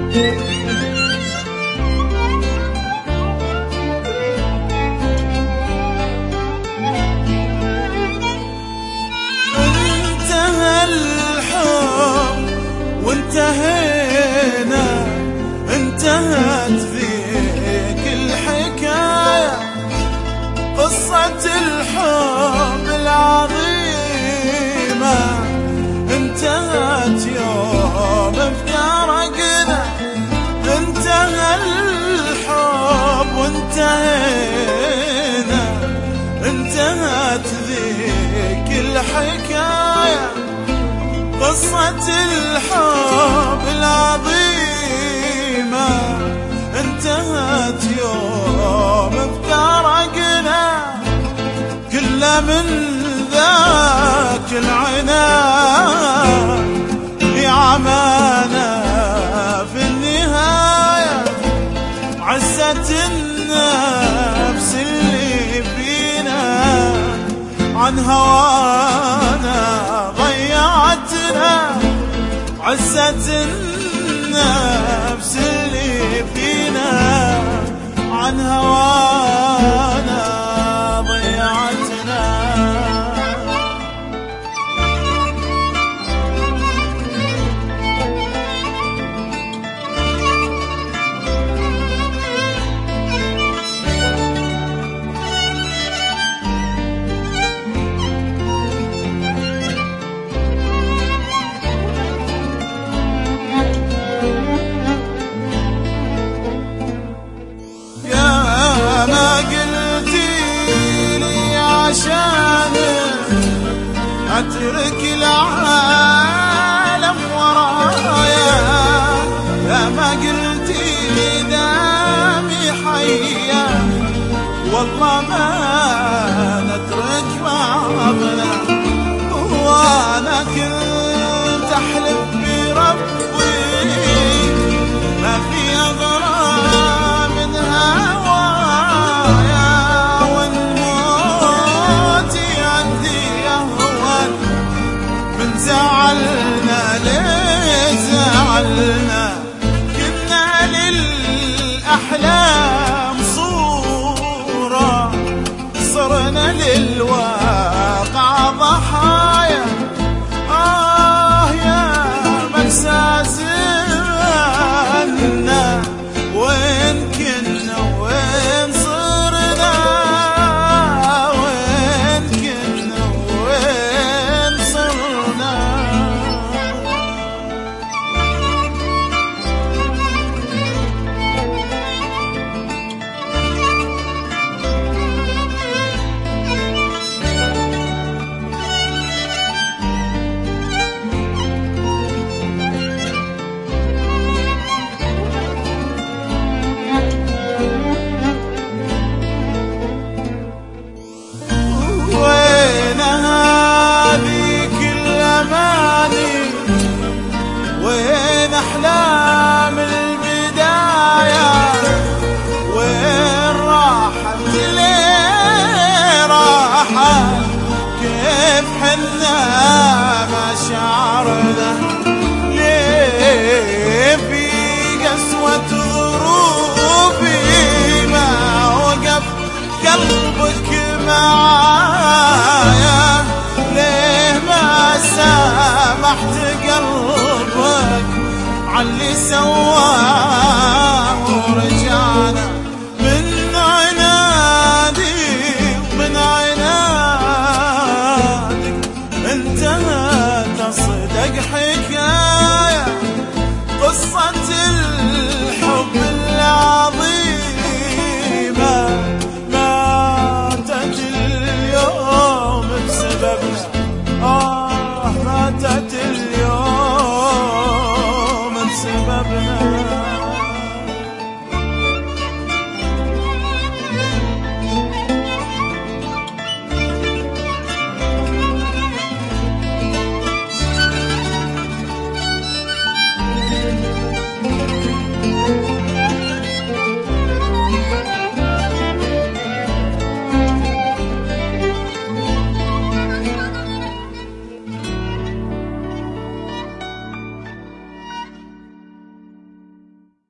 انتهى الحب وانتهينا، انتهت فيك الحكاية، قصة الحب العظيمة انتهت يوم افترقنا. انتهى الحب وانتهينا، انتهت ذيك الحكاية، قصة الحب العظيمة انتهت يوم افترقنا. كل من ذاك العناد يعمانا في النهاية، عزة النفس اللي فينا عن هوانا ضيعتنا. عزة النفس اللي فينا عن هوانا ضيعتنا. أترك العالم ورايا، يا ما قلتي دامي حيا، والله ما نترك بعضنا. وانا كنت احلف بربي ما في اغرى من هوايا، والموت عندي اهون من زعلنا. ليه زعلنا؟ كنا للأحلام صورة، صرنا للواقع ضحايا. يا مأساة زماننا، وين كنا وين صرنا، وين كنا وين صرنا. وين هذيك الأماني، وين أحلام البداية، وين راحت ليه راحت، كيف حنا مشاعرنا، ليه في قسوة ظروفي ما وقف قلبك معايا، ليه ما سامحت قلبك عاللي سواه ورجعنا من عنادي ومن عنادك. انتهت أصدق حكاية